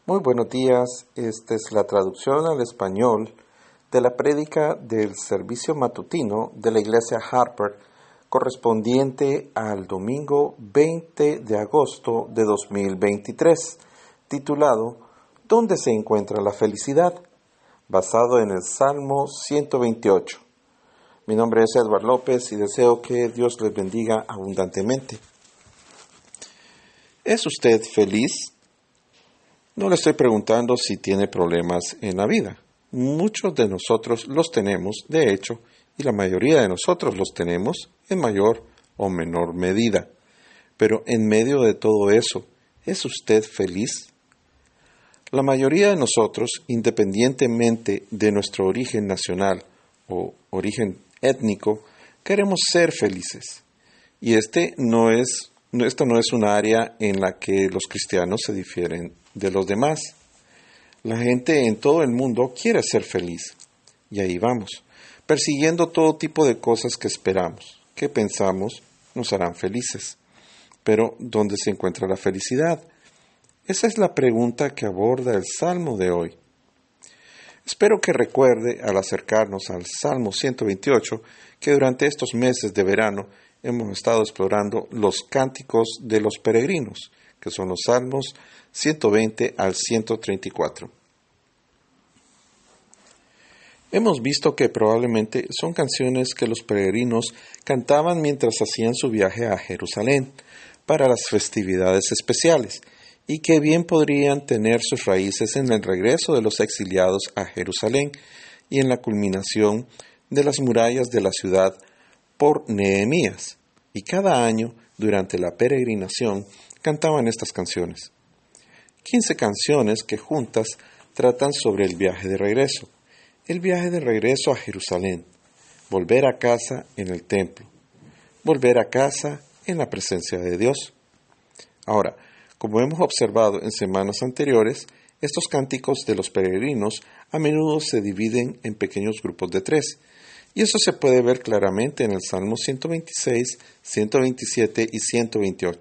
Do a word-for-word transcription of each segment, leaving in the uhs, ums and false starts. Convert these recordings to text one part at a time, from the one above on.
Muy buenos días, esta es la traducción al español de la prédica del servicio matutino de la iglesia Harper correspondiente al domingo veinte de agosto de dos mil veintitrés, titulado ¿Dónde se encuentra la felicidad?, basado en el Salmo ciento veintiocho. Mi nombre es Edward López y deseo que Dios les bendiga abundantemente. ¿Es usted feliz? No le estoy preguntando si tiene problemas en la vida. Muchos de nosotros los tenemos, de hecho, y la mayoría de nosotros los tenemos en mayor o menor medida. Pero en medio de todo eso, ¿es usted feliz? La mayoría de nosotros, independientemente de nuestro origen nacional o origen étnico, queremos ser felices. Y este no es, esto no es un área en la que los cristianos se difieren de los demás. La gente en todo el mundo quiere ser feliz. Y ahí vamos, persiguiendo todo tipo de cosas que esperamos, que pensamos nos harán felices. Pero, ¿dónde se encuentra la felicidad? Esa es la pregunta que aborda el Salmo de hoy. Espero que recuerde, al acercarnos al Salmo ciento veintiocho, que durante estos meses de verano hemos estado explorando los cánticos de los peregrinos, que son los Salmos ciento veinte al ciento treinta y cuatro. Hemos visto que probablemente son canciones que los peregrinos cantaban mientras hacían su viaje a Jerusalén para las festividades especiales, y que bien podrían tener sus raíces en el regreso de los exiliados a Jerusalén y en la culminación de las murallas de la ciudad por Nehemías. Y cada año, durante la peregrinación, cantaban estas canciones. Quince canciones que juntas tratan sobre el viaje de regreso, el viaje de regreso a Jerusalén, volver a casa en el templo, volver a casa en la presencia de Dios. Ahora, como hemos observado en semanas anteriores, estos cánticos de los peregrinos a menudo se dividen en pequeños grupos de tres, y eso se puede ver claramente en el Salmo ciento veintiséis, ciento veintisiete y ciento veintiocho.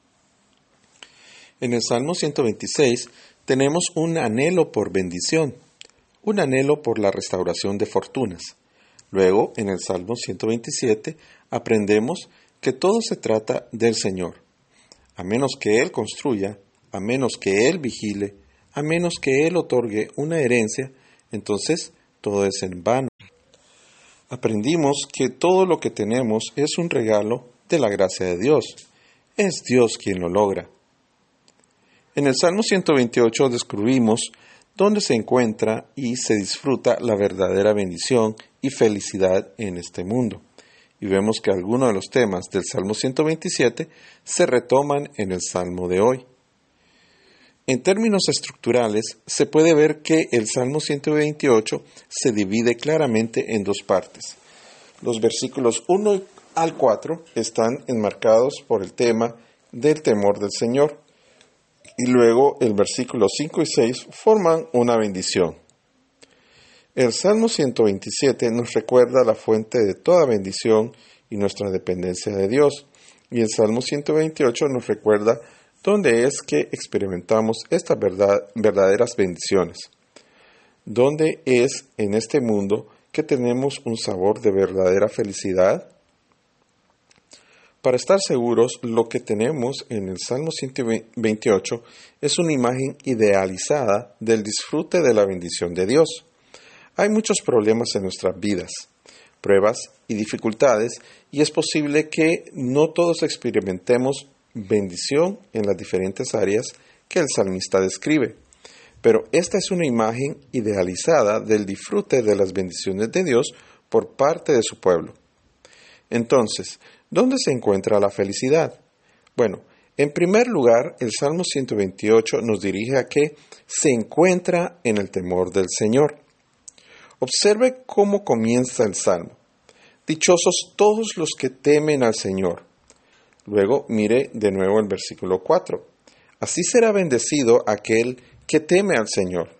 En el Salmo ciento veintiséis tenemos un anhelo por bendición, un anhelo por la restauración de fortunas. Luego, en el Salmo ciento veintisiete, aprendemos que todo se trata del Señor. A menos que Él construya, a menos que Él vigile, a menos que Él otorgue una herencia, entonces todo es en vano. Aprendimos que todo lo que tenemos es un regalo de la gracia de Dios. Es Dios quien lo logra. En el Salmo ciento veintiocho descubrimos dónde se encuentra y se disfruta la verdadera bendición y felicidad en este mundo. Y vemos que algunos de los temas del Salmo ciento veintisiete se retoman en el Salmo de hoy. En términos estructurales, se puede ver que el Salmo ciento veintiocho se divide claramente en dos partes. Los versículos uno al cuatro están enmarcados por el tema del temor del Señor, y luego el versículo cinco y seis forman una bendición. El Salmo ciento veintisiete nos recuerda la fuente de toda bendición y nuestra dependencia de Dios, y el Salmo ciento veintiocho nos recuerda dónde es que experimentamos estas verdad, verdaderas bendiciones. ¿Dónde es en este mundo que tenemos un sabor de verdadera felicidad? Para estar seguros, lo que tenemos en el Salmo ciento veintiocho es una imagen idealizada del disfrute de la bendición de Dios. Hay muchos problemas en nuestras vidas, pruebas y dificultades, y es posible que no todos experimentemos bendición en las diferentes áreas que el salmista describe. Pero esta es una imagen idealizada del disfrute de las bendiciones de Dios por parte de su pueblo. Entonces, ¿dónde se encuentra la felicidad? Bueno, en primer lugar, el Salmo ciento veintiocho nos dirige a que se encuentra en el temor del Señor. Observe cómo comienza el Salmo. Dichosos todos los que temen al Señor. Luego mire de nuevo el versículo cuatro. Así será bendecido aquel que teme al Señor.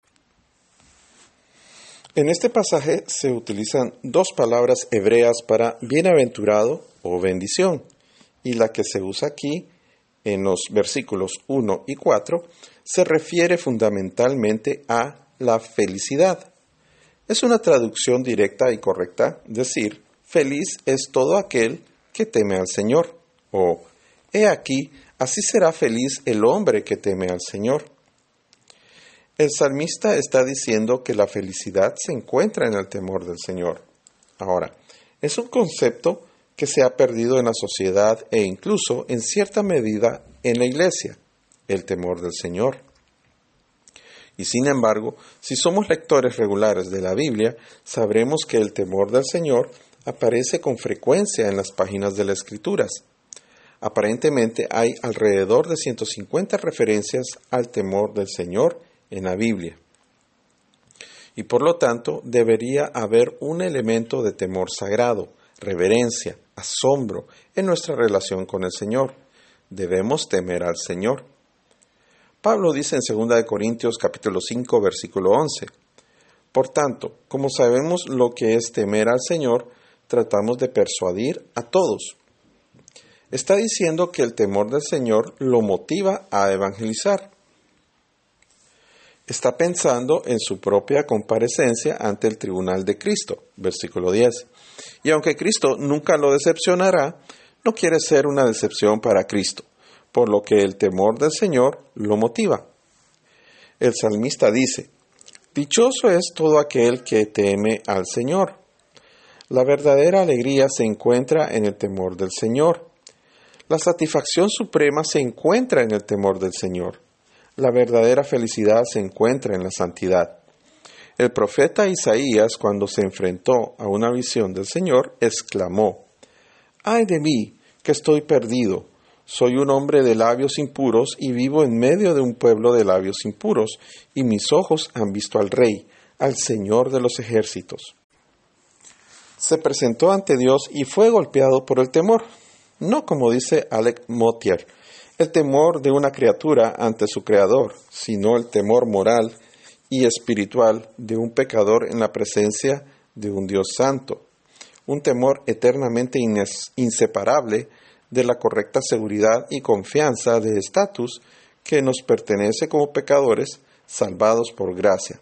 En este pasaje se utilizan dos palabras hebreas para bienaventurado o bendición, y la que se usa aquí en los versículos uno y cuatro, se refiere fundamentalmente a la felicidad. Es una traducción directa y correcta, decir, feliz es todo aquel que teme al Señor, o he aquí, así será feliz el hombre que teme al Señor. El salmista está diciendo que la felicidad se encuentra en el temor del Señor. Ahora, es un concepto que se ha perdido en la sociedad e incluso, en cierta medida, en la iglesia, el temor del Señor. Y sin embargo, si somos lectores regulares de la Biblia, sabremos que el temor del Señor aparece con frecuencia en las páginas de las Escrituras. Aparentemente hay alrededor de ciento cincuenta referencias al temor del Señor en la Biblia. Y por lo tanto, debería haber un elemento de temor sagrado, reverencia, asombro en nuestra relación con el Señor. Debemos temer al Señor. Pablo dice en segunda de Corintios capítulo cinco, versículo once, por tanto, como sabemos lo que es temer al Señor, tratamos de persuadir a todos. Está diciendo que el temor del Señor lo motiva a evangelizar. Está pensando en su propia comparecencia ante el tribunal de Cristo, versículo diez. Y aunque Cristo nunca lo decepcionará, no quiere ser una decepción para Cristo, por lo que el temor del Señor lo motiva. El salmista dice, dichoso es todo aquel que teme al Señor. La verdadera alegría se encuentra en el temor del Señor. La satisfacción suprema se encuentra en el temor del Señor. La verdadera felicidad se encuentra en la santidad. El profeta Isaías, cuando se enfrentó a una visión del Señor, exclamó, ¡ay de mí, que estoy perdido! Soy un hombre de labios impuros y vivo en medio de un pueblo de labios impuros, y mis ojos han visto al Rey, al Señor de los ejércitos. Se presentó ante Dios y fue golpeado por el temor, no como dice Alec Motyer, el temor de una criatura ante su Creador, sino el temor moral y espiritual de un pecador en la presencia de un Dios santo, un temor eternamente inseparable de la correcta seguridad y confianza de estatus que nos pertenece como pecadores salvados por gracia.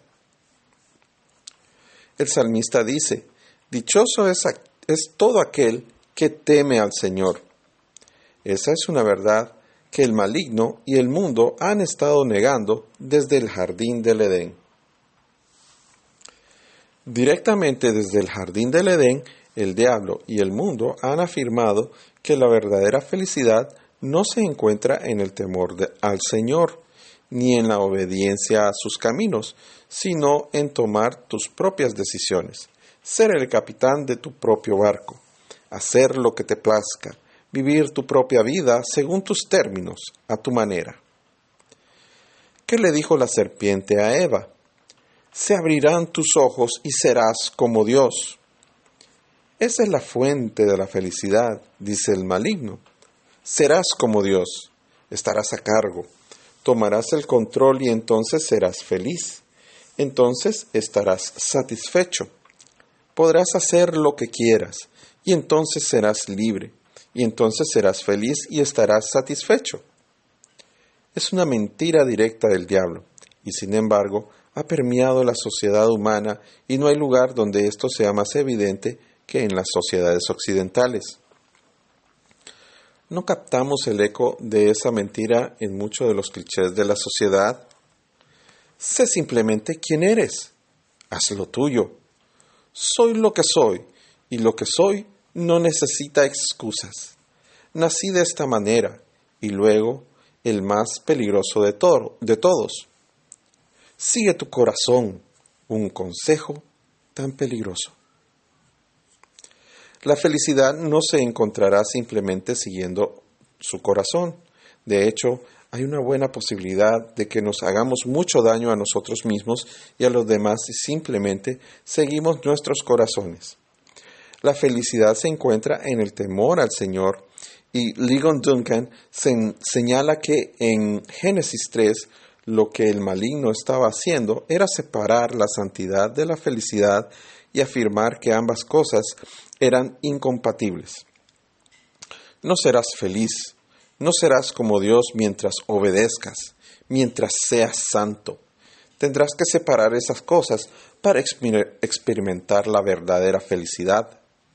El salmista dice, dichoso es, es todo aquel que teme al Señor. Esa es una verdad que el maligno y el mundo han estado negando desde el jardín del Edén. Directamente desde el jardín del Edén, el diablo y el mundo han afirmado que la verdadera felicidad no se encuentra en el temor de, al Señor, ni en la obediencia a sus caminos, sino en tomar tus propias decisiones, ser el capitán de tu propio barco, hacer lo que te plazca, vivir tu propia vida según tus términos, a tu manera. ¿Qué le dijo la serpiente a Eva? Se abrirán tus ojos y serás como Dios. Esa es la fuente de la felicidad, dice el maligno. Serás como Dios, estarás a cargo, tomarás el control y entonces serás feliz. Entonces estarás satisfecho. Podrás hacer lo que quieras y entonces serás libre. Y entonces serás feliz y estarás satisfecho. Es una mentira directa del diablo, y sin embargo ha permeado la sociedad humana y no hay lugar donde esto sea más evidente que en las sociedades occidentales. ¿No captamos el eco de esa mentira en muchos de los clichés de la sociedad? Sé simplemente quién eres. Haz lo tuyo. Soy lo que soy, y lo que soy no necesita excusas. Nací de esta manera, y luego el más peligroso de, todo, de todos. Sigue tu corazón, un consejo tan peligroso. La felicidad no se encontrará simplemente siguiendo su corazón. De hecho, hay una buena posibilidad de que nos hagamos mucho daño a nosotros mismos y a los demás si simplemente seguimos nuestros corazones. La felicidad se encuentra en el temor al Señor, y Ligon Duncan se señala que en Génesis tres lo que el maligno estaba haciendo era separar la santidad de la felicidad y afirmar que ambas cosas eran incompatibles. No serás feliz, No serás como Dios mientras obedezcas, mientras seas santo. Tendrás que separar esas cosas para exper- experimentar la verdadera felicidad.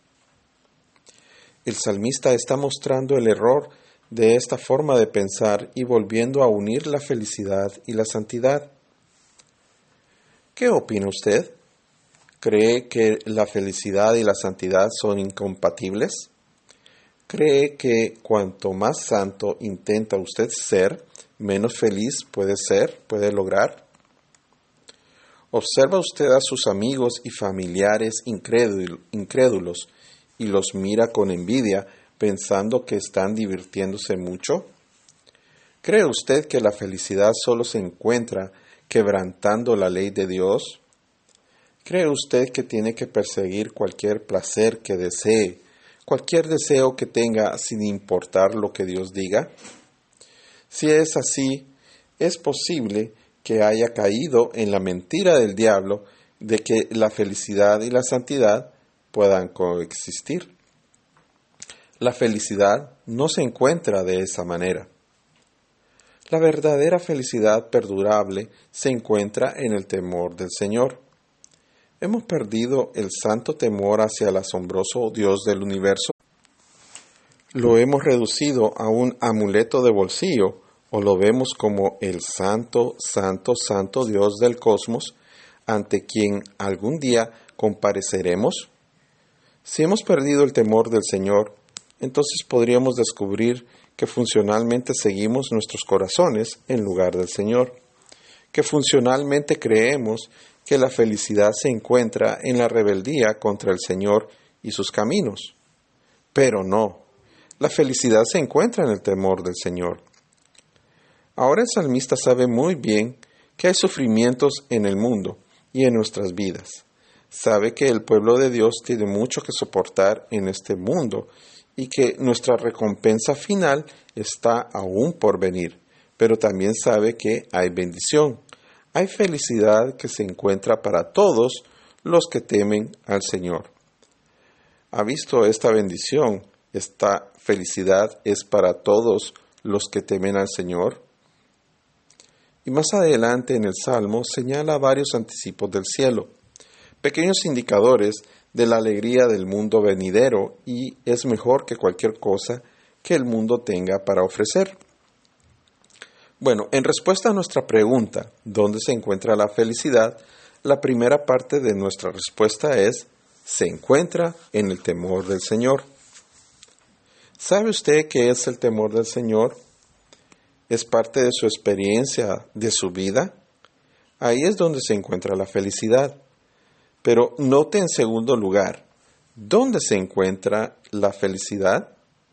El salmista está mostrando el error de esta forma de pensar y volviendo a unir la felicidad y la santidad. ¿Qué opina usted? ¿Cree que la felicidad y la santidad son incompatibles? ¿Cree que cuanto más santo intenta usted ser, menos feliz puede ser, puede lograr? ¿Observa usted a sus amigos y familiares incrédulos y los mira con envidia, pensando que están divirtiéndose mucho? ¿Cree usted que la felicidad solo se encuentra quebrantando la ley de Dios? ¿Cree usted que tiene que perseguir cualquier placer que desee, cualquier deseo que tenga sin importar lo que Dios diga? Si es así, es posible que haya caído en la mentira del diablo de que la felicidad y la santidad puedan coexistir. La felicidad no se encuentra de esa manera. La verdadera felicidad perdurable se encuentra en el temor del Señor. ¿Hemos perdido el santo temor hacia el asombroso Dios del universo? ¿Lo hemos reducido a un amuleto de bolsillo o lo vemos como el santo, santo, santo Dios del cosmos ante quien algún día compareceremos? Si hemos perdido el temor del Señor, entonces podríamos descubrir que funcionalmente seguimos nuestros corazones en lugar del Señor, que funcionalmente creemos que la felicidad se encuentra en la rebeldía contra el Señor y sus caminos. Pero no, la felicidad se encuentra en el temor del Señor. Ahora el salmista sabe muy bien que hay sufrimientos en el mundo y en nuestras vidas. Sabe que el pueblo de Dios tiene mucho que soportar en este mundo y que nuestra recompensa final está aún por venir, pero también sabe que hay bendición, hay felicidad que se encuentra para todos los que temen al Señor. ¿Ha visto esta bendición? Esta felicidad es para todos los que temen al Señor. Y más adelante en el Salmo señala varios anticipos del cielo, pequeños indicadores de la alegría del mundo venidero, y es mejor que cualquier cosa que el mundo tenga para ofrecer. Bueno, en respuesta a nuestra pregunta, ¿dónde se encuentra la felicidad?, la primera parte de nuestra respuesta es, se encuentra en el temor del Señor. ¿Sabe usted qué es el temor del Señor? ¿Es parte de su experiencia, de su vida? Ahí es donde se encuentra la felicidad. Pero note en segundo lugar, ¿dónde se encuentra la felicidad?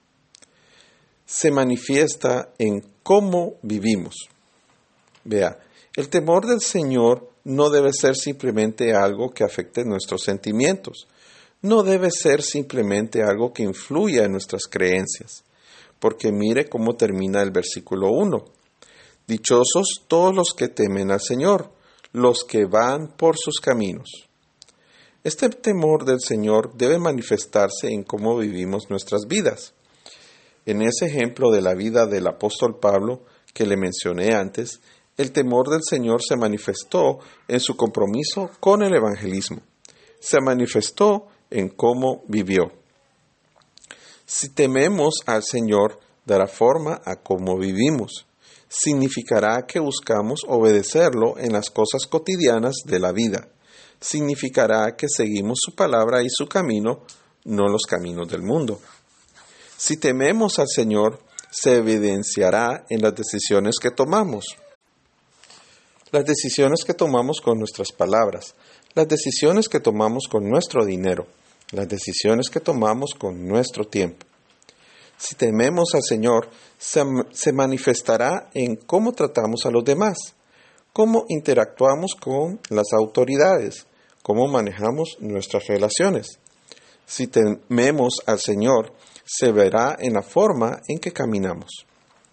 Se manifiesta en cómo vivimos. Vea, el temor del Señor no debe ser simplemente algo que afecte nuestros sentimientos. No debe ser simplemente algo que influya en nuestras creencias. Porque mire cómo termina el versículo uno. Dichosos todos los que temen al Señor, los que van por sus caminos. Este temor del Señor debe manifestarse en cómo vivimos nuestras vidas. En ese ejemplo de la vida del apóstol Pablo que le mencioné antes, el temor del Señor se manifestó en su compromiso con el evangelismo. Se manifestó en cómo vivió. Si tememos al Señor, dará forma a cómo vivimos. Significará que buscamos obedecerlo en las cosas cotidianas de la vida. Significará que seguimos su palabra y su camino, no los caminos del mundo. Si tememos al Señor, se evidenciará en las decisiones que tomamos. Las decisiones que tomamos con nuestras palabras, las decisiones que tomamos con nuestro dinero, las decisiones que tomamos con nuestro tiempo. Si tememos al Señor, se, se manifestará en cómo tratamos a los demás, cómo interactuamos con las autoridades, cómo manejamos nuestras relaciones. Si tememos al Señor, se verá en la forma en que caminamos.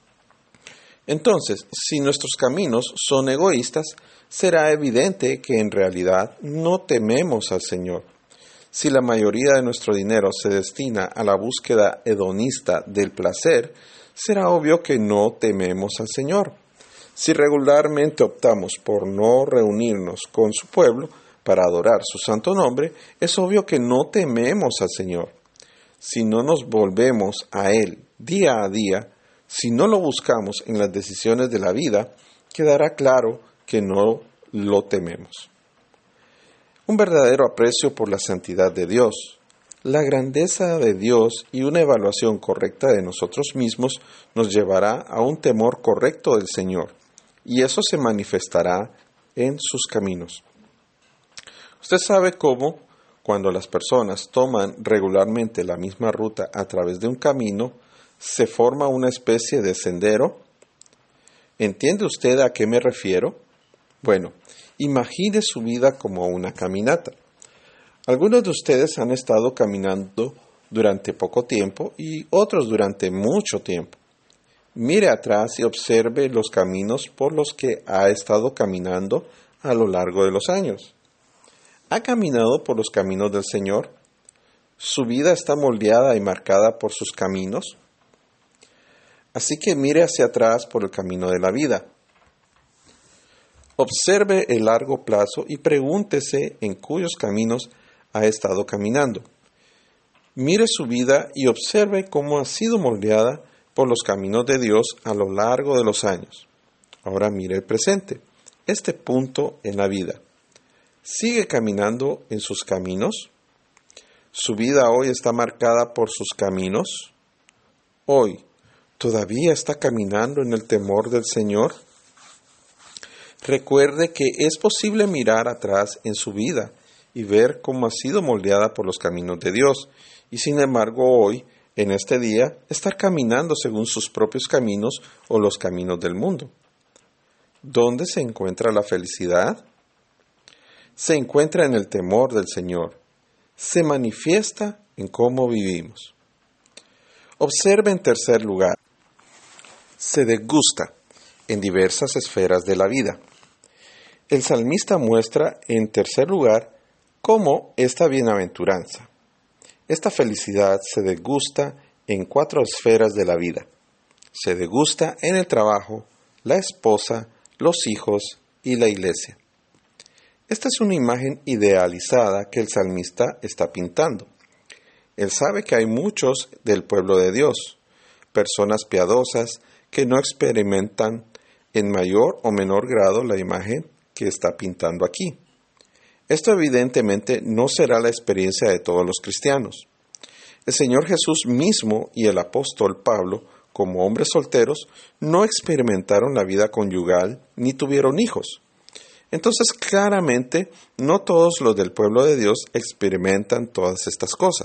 Entonces, si nuestros caminos son egoístas, será evidente que en realidad no tememos al Señor. Si la mayoría de nuestro dinero se destina a la búsqueda hedonista del placer, será obvio que no tememos al Señor. Si regularmente optamos por no reunirnos con su pueblo para adorar su santo nombre, es obvio que no tememos al Señor. Si no nos volvemos a Él día a día, si no lo buscamos en las decisiones de la vida, quedará claro que no lo tememos. Un verdadero aprecio por la santidad de Dios, la grandeza de Dios y una evaluación correcta de nosotros mismos nos llevará a un temor correcto del Señor, y eso se manifestará en sus caminos. Usted sabe cómo, cuando las personas toman regularmente la misma ruta a través de un camino, se forma una especie de sendero. ¿Entiende usted a qué me refiero? Bueno, imagine su vida como una caminata. Algunos de ustedes han estado caminando durante poco tiempo y otros durante mucho tiempo. Mire atrás y observe los caminos por los que ha estado caminando a lo largo de los años. ¿Ha caminado por los caminos del Señor? ¿Su vida está moldeada y marcada por sus caminos? Así que mire hacia atrás por el camino de la vida. Observe el largo plazo y pregúntese en cuyos caminos ha estado caminando. Mire su vida y observe cómo ha sido moldeada por los caminos de Dios a lo largo de los años. Ahora mire el presente, este punto en la vida. ¿Sigue caminando en sus caminos? ¿Su vida hoy está marcada por sus caminos? Hoy, ¿todavía está caminando en el temor del Señor? Recuerde que es posible mirar atrás en su vida y ver cómo ha sido moldeada por los caminos de Dios, y sin embargo hoy, en este día, estar caminando según sus propios caminos o los caminos del mundo. ¿Dónde se encuentra la felicidad? Se encuentra en el temor del Señor. Se manifiesta en cómo vivimos. Observe en tercer lugar. Se degusta en diversas esferas de la vida. El salmista muestra en tercer lugar cómo esta bienaventuranza, esta felicidad se degusta en cuatro esferas de la vida. Se degusta en el trabajo, la esposa, los hijos y la iglesia. Esta es una imagen idealizada que el salmista está pintando. Él sabe que hay muchos del pueblo de Dios, personas piadosas que no experimentan en mayor o menor grado la imagen que está pintando aquí. Esto evidentemente no será la experiencia de todos los cristianos. El Señor Jesús mismo y el apóstol Pablo, como hombres solteros, no experimentaron la vida conyugal ni tuvieron hijos. Entonces, claramente, no todos los del pueblo de Dios experimentan todas estas cosas.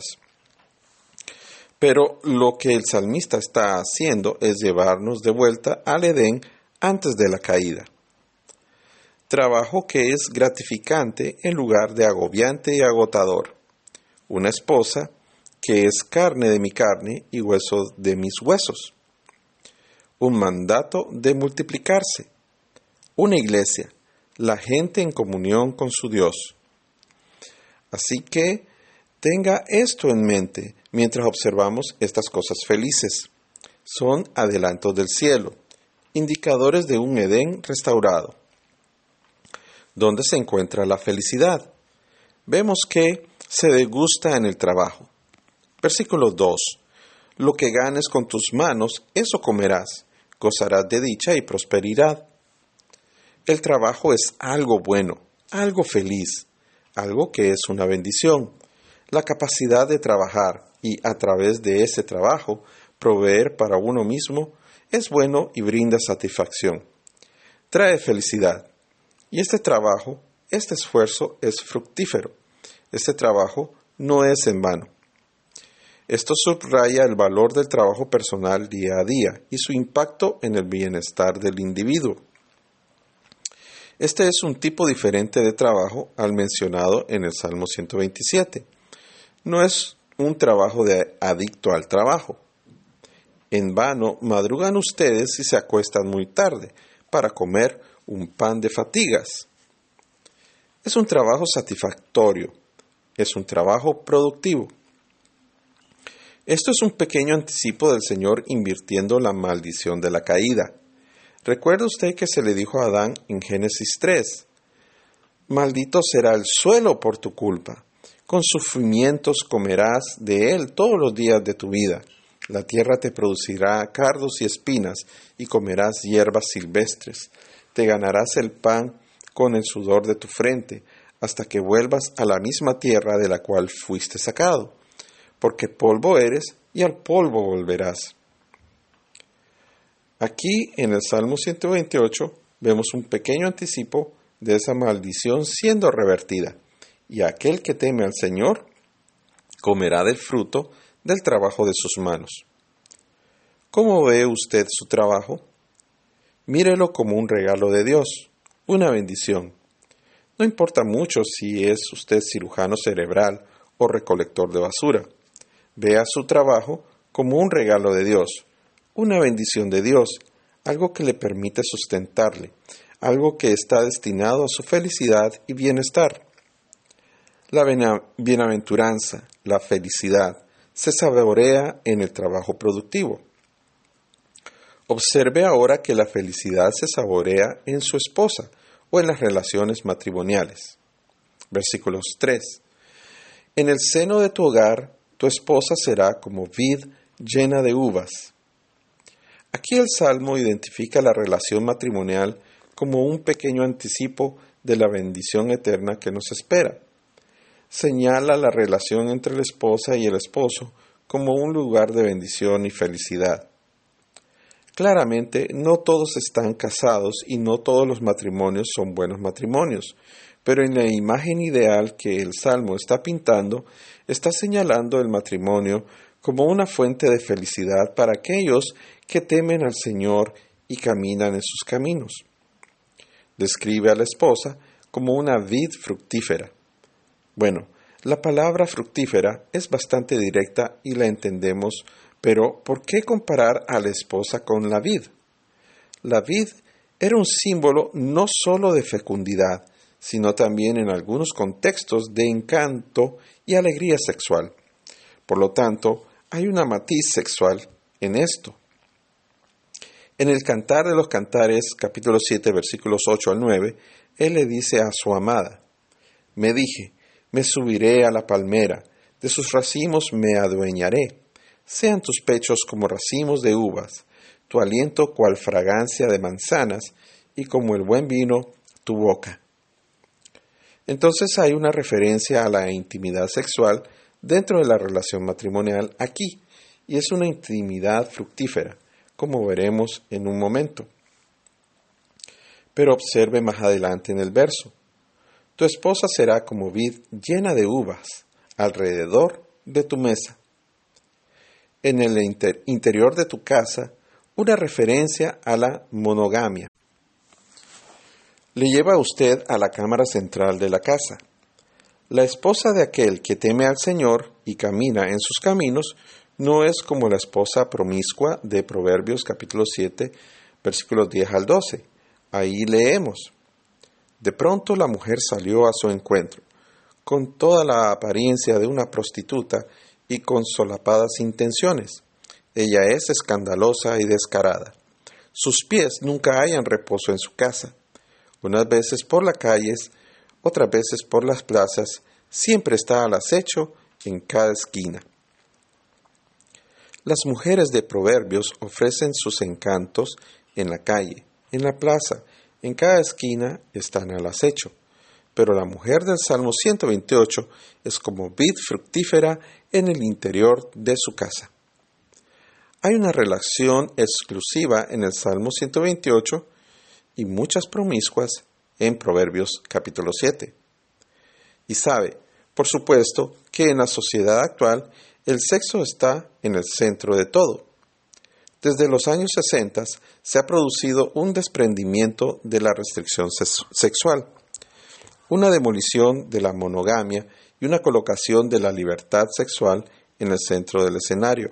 Pero lo que el salmista está haciendo es llevarnos de vuelta al Edén antes de la caída. Trabajo que es gratificante en lugar de agobiante y agotador. Una esposa que es carne de mi carne y hueso de mis huesos. Un mandato de multiplicarse. Una iglesia, la gente en comunión con su Dios. Así que tenga esto en mente mientras observamos estas cosas felices. Son adelantos del cielo, indicadores de un Edén restaurado. ¿Dónde se encuentra la felicidad? Vemos que se degusta en el trabajo. Versículo dos. Lo que ganes con tus manos, eso comerás. Gozarás de dicha y prosperidad. El trabajo es algo bueno, algo feliz, algo que es una bendición. La capacidad de trabajar y a través de ese trabajo proveer para uno mismo es bueno y brinda satisfacción. Trae felicidad. Y este trabajo, este esfuerzo es fructífero. Este trabajo no es en vano. Esto subraya el valor del trabajo personal día a día y su impacto en el bienestar del individuo. Este es un tipo diferente de trabajo al mencionado en el Salmo ciento veintisiete. No es un trabajo de adicto al trabajo. En vano madrugan ustedes y se acuestan muy tarde para comer un pan de fatigas. Es un trabajo satisfactorio. Es un trabajo productivo. Esto es un pequeño anticipo del Señor invirtiendo la maldición de la caída. ¿Recuerda usted que se le dijo a Adán en Génesis tres? Maldito será el suelo por tu culpa. Con sufrimientos comerás de él todos los días de tu vida. La tierra te producirá cardos y espinas, y comerás hierbas silvestres. Te ganarás el pan con el sudor de tu frente, hasta que vuelvas a la misma tierra de la cual fuiste sacado. Porque polvo eres, y al polvo volverás. Aquí, en el Salmo ciento veintiocho, vemos un pequeño anticipo de esa maldición siendo revertida. Y aquel que teme al Señor comerá del fruto del trabajo de sus manos. ¿Cómo ve usted su trabajo? Mírelo como un regalo de Dios, una bendición. No importa mucho si es usted cirujano cerebral o recolector de basura. Vea su trabajo como un regalo de Dios, una bendición de Dios, algo que le permite sustentarle, algo que está destinado a su felicidad y bienestar. La bienaventuranza, la felicidad, se saborea en el trabajo productivo. Observe ahora que la felicidad se saborea en su esposa o en las relaciones matrimoniales. Versículos tres. En el seno de tu hogar, tu esposa será como vid llena de uvas. Aquí el Salmo identifica la relación matrimonial como un pequeño anticipo de la bendición eterna que nos espera. Señala la relación entre la esposa y el esposo como un lugar de bendición y felicidad. Claramente, no todos están casados y no todos los matrimonios son buenos matrimonios, pero en la imagen ideal que el Salmo está pintando, está señalando el matrimonio como una fuente de felicidad para aquellos que temen al Señor y caminan en sus caminos. Describe a la esposa como una vid fructífera. Bueno, la palabra fructífera es bastante directa y la entendemos, pero ¿por qué comparar a la esposa con la vid? La vid era un símbolo no solo de fecundidad, sino también en algunos contextos de encanto y alegría sexual. Por lo tanto, hay una matiz sexual en esto. En el Cantar de los Cantares, capítulo siete, versículos ocho al nueve, él le dice a su amada: Me dije, me subiré a la palmera, de sus racimos me adueñaré. Sean tus pechos como racimos de uvas, tu aliento cual fragancia de manzanas, y como el buen vino, tu boca. Entonces hay una referencia a la intimidad sexual dentro de la relación matrimonial aquí, y es una intimidad fructífera, como veremos en un momento. Pero observe más adelante en el verso: Tu esposa será como vid llena de uvas alrededor de tu mesa. En el inter- interior de tu casa, una referencia a la monogamia. Le lleva a usted a la cámara central de la casa. La esposa de aquel que teme al Señor y camina en sus caminos no es como la esposa promiscua de Proverbios capítulo siete, versículos diez al doce. Ahí leemos: De pronto la mujer salió a su encuentro, con toda la apariencia de una prostituta y con solapadas intenciones. Ella es escandalosa y descarada. Sus pies nunca hallan reposo en su casa. Unas veces por las calles, otras veces por las plazas, siempre está al acecho en cada esquina. Las mujeres de Proverbios ofrecen sus encantos en la calle, en la plaza, en cada esquina están al acecho. Pero la mujer del Salmo ciento veintiocho es como vid fructífera en el interior de su casa. Hay una relación exclusiva en el Salmo ciento veintiocho y muchas promiscuas en Proverbios capítulo siete. Y sabe, por supuesto, que en la sociedad actual el sexo está en el centro de todo. Desde los años sesenta se ha producido un desprendimiento de la restricción sexual, una demolición de la monogamia y una colocación de la libertad sexual en el centro del escenario.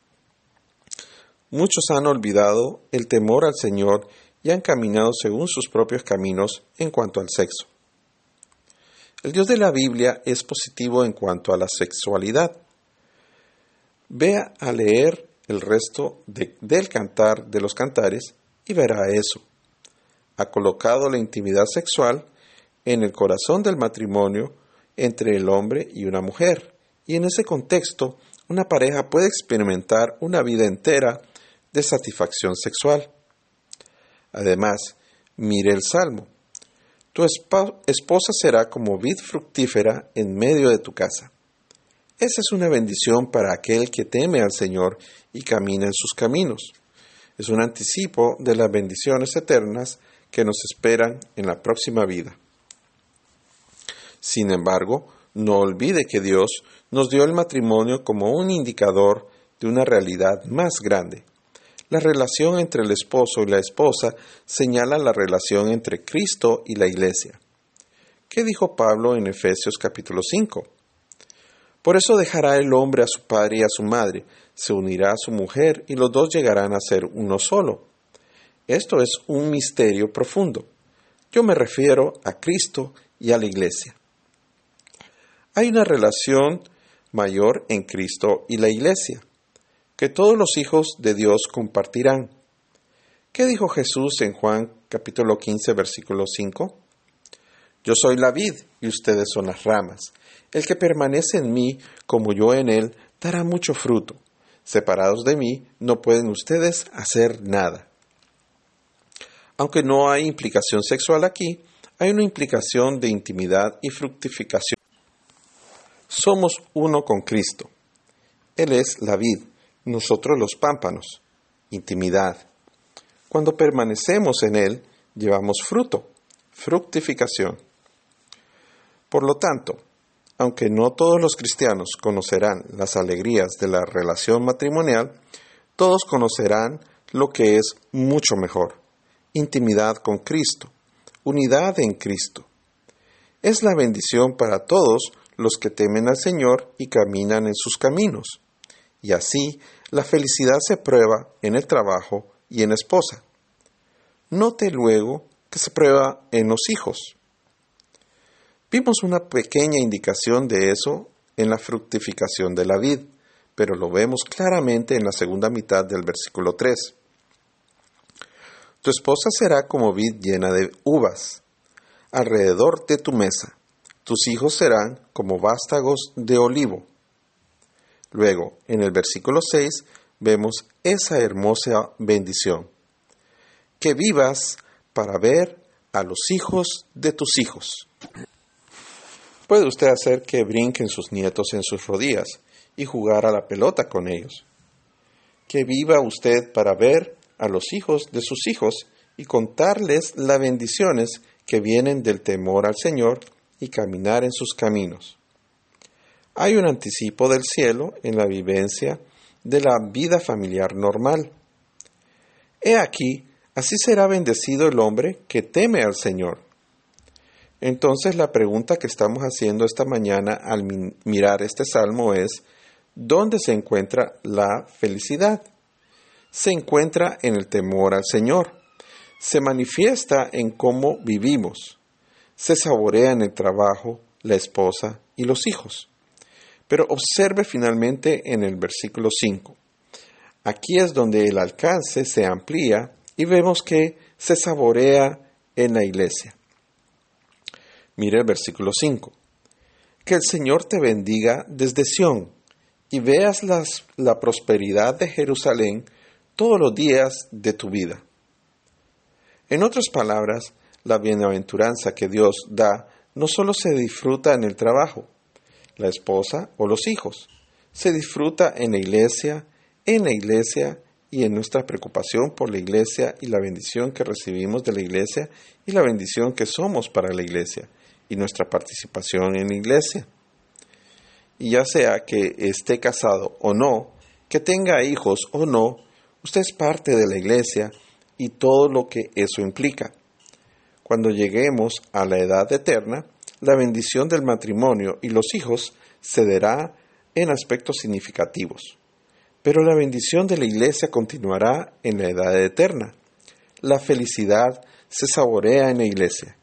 Muchos han olvidado el temor al Señor y han caminado según sus propios caminos en cuanto al sexo. El Dios de la Biblia es positivo en cuanto a la sexualidad. Vea a leer el resto de, del Cantar de los Cantares y verá eso. Ha colocado la intimidad sexual en el corazón del matrimonio entre el hombre y una mujer, y en ese contexto una pareja puede experimentar una vida entera de satisfacción sexual. Además, mire el Salmo. Tu esposa será como vid fructífera en medio de tu casa. Esa es una bendición para aquel que teme al Señor y camina en sus caminos. Es un anticipo de las bendiciones eternas que nos esperan en la próxima vida. Sin embargo, no olvide que Dios nos dio el matrimonio como un indicador de una realidad más grande. La relación entre el esposo y la esposa señala la relación entre Cristo y la Iglesia. ¿Qué dijo Pablo en Efesios capítulo cinco? Por eso dejará el hombre a su padre y a su madre, se unirá a su mujer y los dos llegarán a ser uno solo. Esto es un misterio profundo. Yo me refiero a Cristo y a la Iglesia. Hay una relación mayor en Cristo y la Iglesia, que todos los hijos de Dios compartirán. ¿Qué dijo Jesús en Juan capítulo quince, versículo cinco? Yo soy la vid y ustedes son las ramas. El que permanece en mí, como yo en él, dará mucho fruto. Separados de mí, no pueden ustedes hacer nada. Aunque no hay implicación sexual aquí, hay una implicación de intimidad y fructificación. Somos uno con Cristo. Él es la vid, nosotros los pámpanos. Intimidad. Cuando permanecemos en Él, llevamos fruto, fructificación. Por lo tanto, aunque no todos los cristianos conocerán las alegrías de la relación matrimonial, todos conocerán lo que es mucho mejor: intimidad con Cristo, unidad en Cristo. Es la bendición para todos los que temen al Señor y caminan en sus caminos. Y así, la felicidad se prueba en el trabajo y en la esposa. Note luego que se prueba en los hijos. Vimos una pequeña indicación de eso en la fructificación de la vid, pero lo vemos claramente en la segunda mitad del versículo tres. Tu esposa será como vid llena de uvas alrededor de tu mesa. Tus hijos serán como vástagos de olivo. Luego, en el versículo seis, vemos esa hermosa bendición. Que vivas para ver a los hijos de tus hijos. Puede usted hacer que brinquen sus nietos en sus rodillas y jugar a la pelota con ellos. Que viva usted para ver a los hijos de sus hijos y contarles las bendiciones que vienen del temor al Señor y caminar en sus caminos. Hay un anticipo del cielo en la vivencia de la vida familiar normal. He aquí, así será bendecido el hombre que teme al Señor. Entonces la pregunta que estamos haciendo esta mañana al mirar este salmo es: ¿dónde se encuentra la felicidad? Se encuentra en el temor al Señor. Se manifiesta en cómo vivimos. Se saborea en el trabajo, la esposa y los hijos. Pero observe finalmente en el versículo cinco. Aquí es donde el alcance se amplía y vemos que se saborea en la iglesia. Mire el versículo cinco. Que el Señor te bendiga desde Sión y veas las, la prosperidad de Jerusalén todos los días de tu vida. En otras palabras, la bienaventuranza que Dios da no solo se disfruta en el trabajo, la esposa o los hijos, se disfruta en la iglesia, en la iglesia y en nuestra preocupación por la iglesia y la bendición que recibimos de la iglesia y la bendición que somos para la iglesia y nuestra participación en la iglesia. Y ya sea que esté casado o no, que tenga hijos o no, usted es parte de la iglesia y todo lo que eso implica. Cuando lleguemos a la edad eterna, la bendición del matrimonio y los hijos se dará en aspectos significativos. Pero la bendición de la iglesia continuará en la edad eterna. La felicidad se saborea en la iglesia.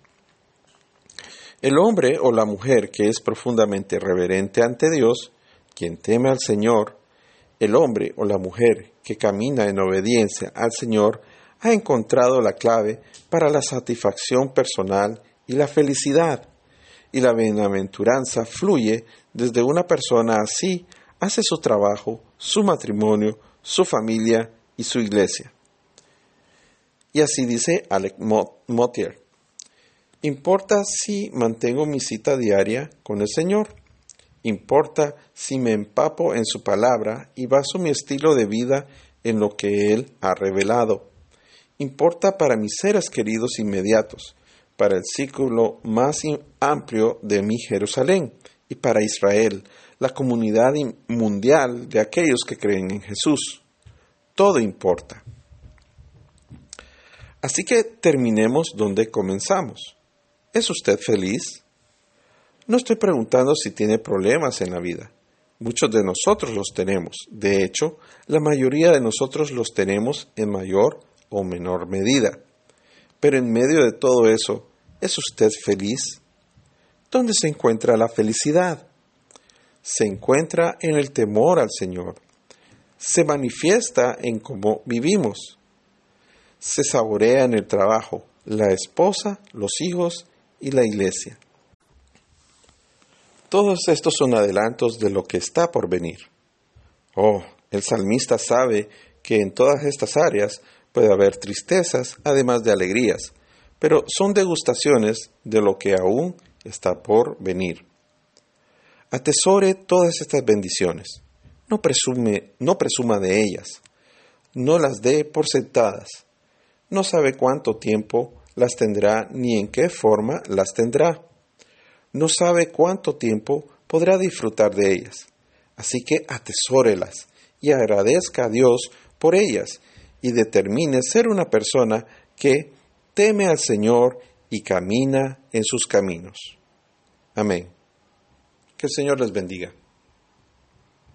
El hombre o la mujer que es profundamente reverente ante Dios, quien teme al Señor, El hombre o la mujer que camina en obediencia al Señor ha encontrado la clave para la satisfacción personal y la felicidad. Y la bienaventuranza fluye desde una persona así hace su trabajo, su matrimonio, su familia y su iglesia. Y así dice Alec Motyer: importa si mantengo mi cita diaria con el Señor. Importa si me empapo en su palabra y baso mi estilo de vida en lo que Él ha revelado. Importa para mis seres queridos inmediatos, para el círculo más amplio de mi Jerusalén y para Israel, la comunidad mundial de aquellos que creen en Jesús. Todo importa. Así que terminemos donde comenzamos. ¿Es usted feliz? No estoy preguntando si tiene problemas en la vida. Muchos de nosotros los tenemos. De hecho, la mayoría de nosotros los tenemos en mayor o menor medida. Pero en medio de todo eso, ¿es usted feliz? ¿Dónde se encuentra la felicidad? Se encuentra en el temor al Señor. Se manifiesta en cómo vivimos. Se saborea en el trabajo, la esposa, los hijos y la iglesia. Todos estos son adelantos de lo que está por venir. Oh, el salmista sabe que en todas estas áreas puede haber tristezas, además de alegrías, pero son degustaciones de lo que aún está por venir. Atesore todas estas bendiciones. No presume, no presuma de ellas. No las dé por sentadas. No sabe cuánto tiempo las tendrá ni en qué forma las tendrá. No sabe cuánto tiempo podrá disfrutar de ellas. Así que atesórelas y agradezca a Dios por ellas y determine ser una persona que teme al Señor y camina en sus caminos. Amén. Que el Señor les bendiga.